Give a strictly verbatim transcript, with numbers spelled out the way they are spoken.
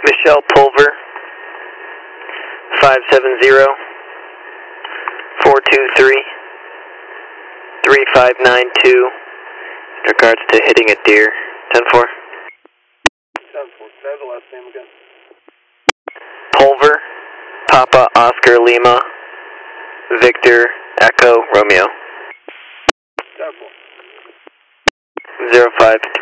Michelle Pulver, five seven zero, four two three, three five nine two, in regards to hitting a deer, ten four. ten four, can I have the last name again? Pulver, Papa Oscar Lima, Victor Echo Romeo. ten four. zero five